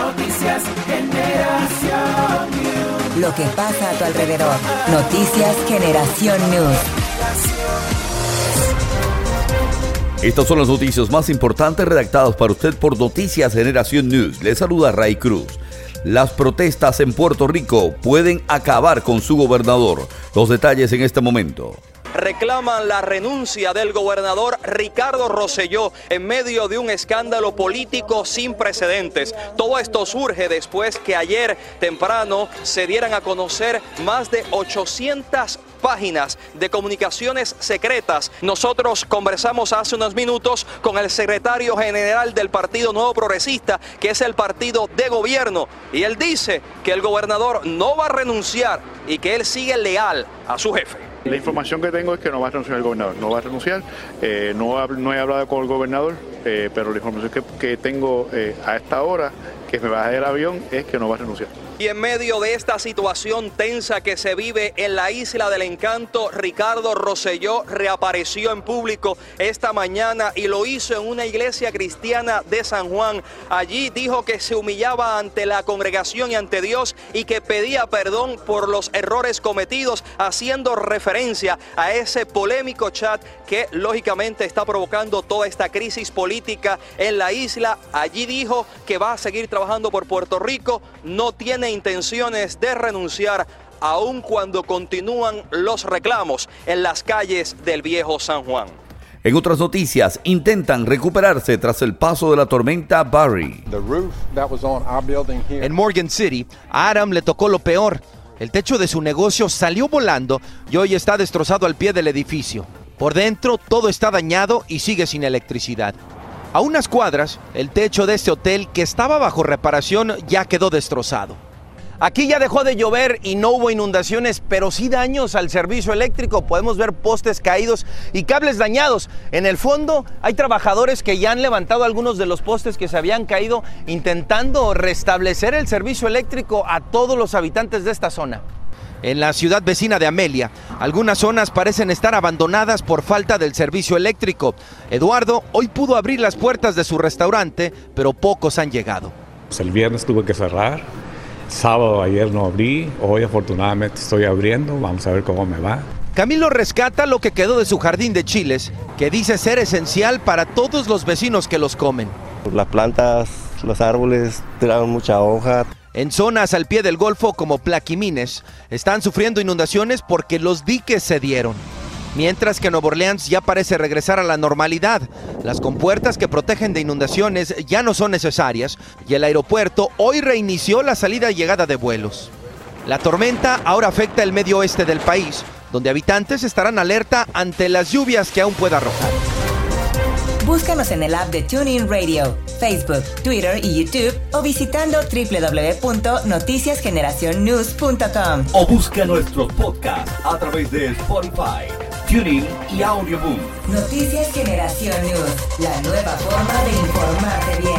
Noticias Generación News. Lo que pasa a tu alrededor. Noticias Generación News. Estas son las noticias más importantes redactadas para usted por Noticias Generación News. Le saluda Ray Cruz. Las protestas en Puerto Rico pueden acabar con su gobernador. Los detalles en este momento. Reclaman la renuncia del gobernador Ricardo Rosselló en medio de un escándalo político sin precedentes. Todo esto surge después que ayer temprano se dieran a conocer más de 800 páginas de comunicaciones secretas. Nosotros conversamos hace unos minutos con el secretario general del Partido Nuevo Progresista, que es el partido de gobierno, y él dice que el gobernador no va a renunciar y que él sigue leal a su jefe. La información que tengo es que no va a renunciar el gobernador, no va a renunciar, no he hablado con el gobernador, pero la información que tengo a esta hora, que me baje del avión, es que no va a renunciar. Y en medio de esta situación tensa que se vive en la Isla del Encanto, Ricardo Rosselló reapareció en público esta mañana y lo hizo en una iglesia cristiana de San Juan. Allí dijo que se humillaba ante la congregación y ante Dios y que pedía perdón por los errores cometidos, haciendo referencia a ese polémico chat que lógicamente está provocando toda esta crisis política en la isla. Allí dijo que va a seguir trabajando por Puerto Rico, no tiene intenciones de renunciar, aun cuando continúan los reclamos en las calles del viejo San Juan. En otras noticias, intentan recuperarse tras el paso de la tormenta Barry. En Morgan City, a Adam le tocó lo peor. El techo de su negocio salió volando y hoy está destrozado al pie del edificio. Por dentro, todo está dañado y sigue sin electricidad. A unas cuadras, el techo de este hotel, que estaba bajo reparación, ya quedó destrozado. Aquí ya dejó de llover y no hubo inundaciones, pero sí daños al servicio eléctrico. Podemos ver postes caídos y cables dañados. En el fondo hay trabajadores que ya han levantado algunos de los postes que se habían caído, intentando restablecer el servicio eléctrico a todos los habitantes de esta zona. En la ciudad vecina de Amelia, algunas zonas parecen estar abandonadas por falta del servicio eléctrico. Eduardo hoy pudo abrir las puertas de su restaurante, pero pocos han llegado. El viernes tuve que cerrar. Sábado ayer no abrí, hoy afortunadamente estoy abriendo, vamos a ver cómo me va. Camilo rescata lo que quedó de su jardín de chiles, que dice ser esencial para todos los vecinos que los comen. Las plantas, los árboles tiraron mucha hoja. En zonas al pie del Golfo como Plaquemines están sufriendo inundaciones porque los diques cedieron. Mientras que Nueva Orleans ya parece regresar a la normalidad. Las compuertas que protegen de inundaciones ya no son necesarias y el aeropuerto hoy reinició la salida y llegada de vuelos. La tormenta ahora afecta el medio oeste del país, donde habitantes estarán alerta ante las lluvias que aún pueda arrojar. Búscanos en el app de TuneIn Radio, Facebook, Twitter y YouTube o visitando www.noticiasgeneracionnews.com. O busca nuestros podcasts a través de Spotify, TuneIn y Audioboom. Noticias Generación News, la nueva forma de informarte bien.